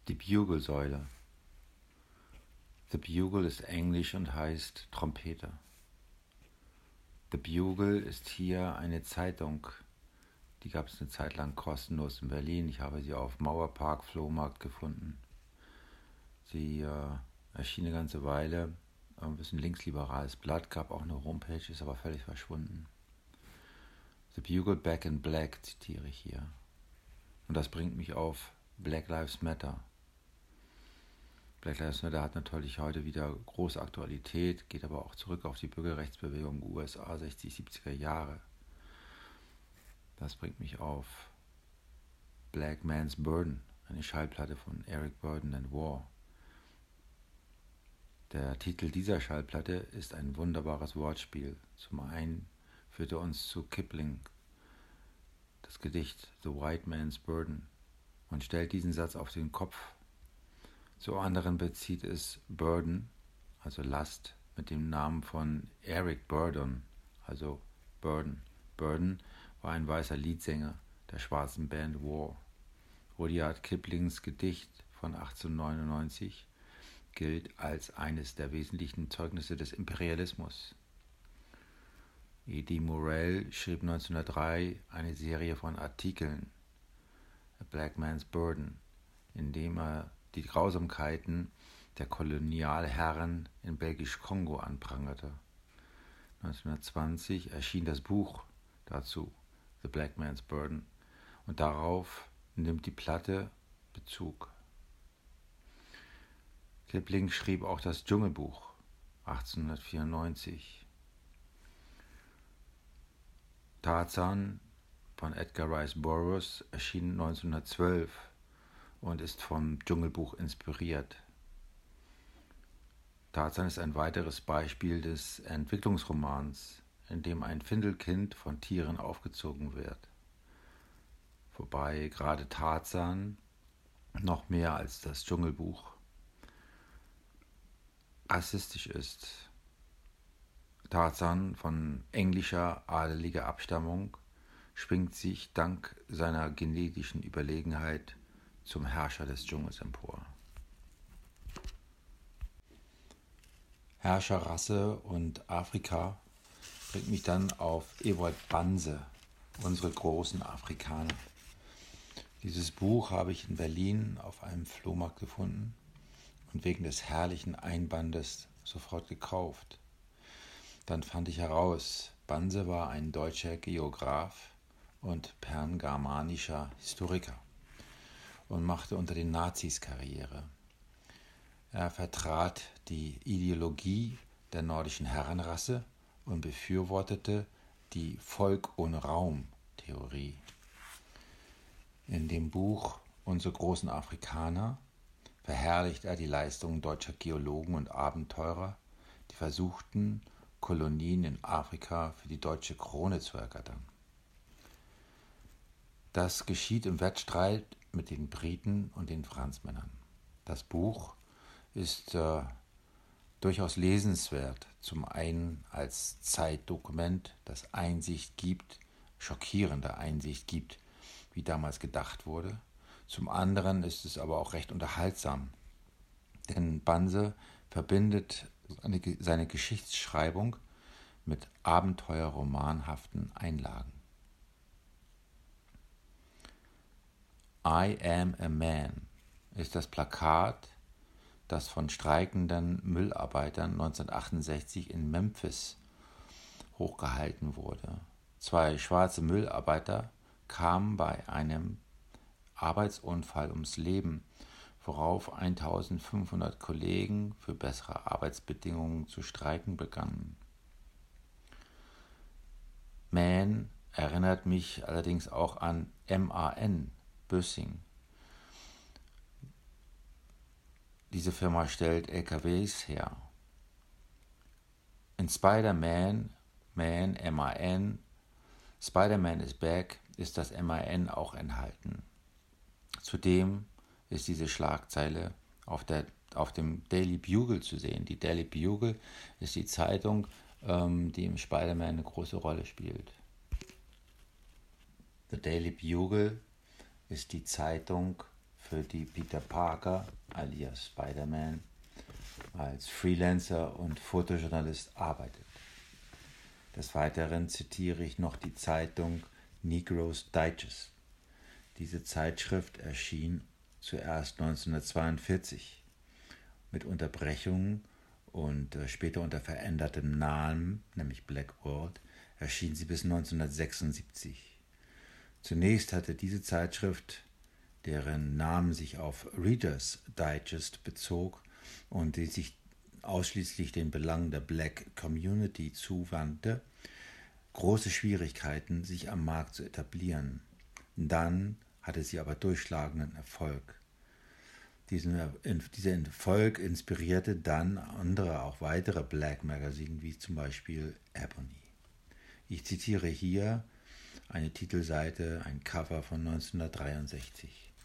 Die Bugle-Säule. The Bugle ist Englisch und heißt Trompete. The Bugle ist hier eine Zeitung, die gab es eine Zeit lang kostenlos in Berlin. Ich habe sie auf Mauerpark Flohmarkt gefunden. Sie erschien eine ganze Weile, ein bisschen linksliberales Blatt, gab auch eine Homepage, ist aber völlig verschwunden. The Bugle Back in Black zitiere ich hier. Und das bringt mich auf Black Lives Matter. Black Lives Matter hat natürlich heute wieder große Aktualität, geht aber auch zurück auf die Bürgerrechtsbewegung USA 60er, 70er Jahre. Das bringt mich auf Black Man's Burden, eine Schallplatte von Eric Burdon and War. Der Titel dieser Schallplatte ist ein wunderbares Wortspiel. Zum einen führt er uns zu Kipling, das Gedicht The White Man's Burden, und stellt diesen Satz auf den Kopf. Zu anderen bezieht es Burden, also Last, mit dem Namen von Eric Burdon, also Burden. Burden war ein weißer Leadsänger der schwarzen Band War. Rudyard Kiplings Gedicht von 1899 gilt als eines der wesentlichen Zeugnisse des Imperialismus. E.D. Morel schrieb 1903 eine Serie von Artikeln, A Black Man's Burden, in dem er die Grausamkeiten der Kolonialherren in Belgisch-Kongo anprangerte. 1920 erschien das Buch dazu, The Black Man's Burden, und darauf nimmt die Platte Bezug. Kipling schrieb auch das Dschungelbuch 1894. Tarzan von Edgar Rice Burroughs erschien 1912 und ist vom Dschungelbuch inspiriert. Tarzan ist ein weiteres Beispiel des Entwicklungsromans, in dem ein Findelkind von Tieren aufgezogen wird. Wobei gerade Tarzan noch mehr als das Dschungelbuch rassistisch ist. Tarzan, von englischer adeliger Abstammung, schwingt sich dank seiner genetischen Überlegenheit zum Herrscher des Dschungels empor. Herrscherrasse und Afrika bringt mich dann auf Ewald Banse, unsere großen Afrikaner. Dieses Buch habe ich in Berlin auf einem Flohmarkt gefunden und wegen des herrlichen Einbandes sofort gekauft. Dann fand ich heraus, Banse war ein deutscher Geograph und pangermanischer Historiker und machte unter den Nazis Karriere. Er vertrat die Ideologie der nordischen Herrenrasse und befürwortete die Volk-ohne-Raum-Theorie. In dem Buch Unsere großen Afrikaner verherrlicht er die Leistungen deutscher Geologen und Abenteurer, die versuchten, Kolonien in Afrika für die deutsche Krone zu ergattern. Das geschieht im Wettstreit mit den Briten und den Franzmännern. Das Buch ist durchaus lesenswert, zum einen als Zeitdokument, das Einsicht gibt, schockierende Einsicht gibt, wie damals gedacht wurde. Zum anderen ist es aber auch recht unterhaltsam, denn Banse verbindet seine Geschichtsschreibung mit abenteuerromanhaften Einlagen. I Am a Man ist das Plakat, das von streikenden Müllarbeitern 1968 in Memphis hochgehalten wurde. 2 schwarze Müllarbeiter kamen bei einem Arbeitsunfall ums Leben, worauf 1500 Kollegen für bessere Arbeitsbedingungen zu streiken begannen. Man erinnert mich allerdings auch an MAN, Büssing. Diese Firma stellt LKWs her. In Spider-Man, MAN, Spider-Man is Back, ist das MAN auch enthalten. Zudem ist diese Schlagzeile auf dem Daily Bugle zu sehen. Die Daily Bugle ist die Zeitung, die im Spider-Man eine große Rolle spielt. The Daily Bugle ist die Zeitung für die Peter Parker alias Spider-Man als Freelancer und Fotojournalist arbeitet. Des Weiteren zitiere ich noch die Zeitung Negro's Digest. Diese Zeitschrift erschien zuerst 1942 mit Unterbrechungen und später unter verändertem Namen, nämlich Black World, erschien sie bis 1976. Zunächst hatte diese Zeitschrift, deren Namen sich auf Reader's Digest bezog und die sich ausschließlich den Belangen der Black Community zuwandte, große Schwierigkeiten, sich am Markt zu etablieren. Dann hatte sie aber durchschlagenden Erfolg. Dieser Erfolg inspirierte dann andere, auch weitere Black Magazine, wie zum Beispiel Ebony. Ich zitiere hier eine Titelseite, ein Cover von 1963.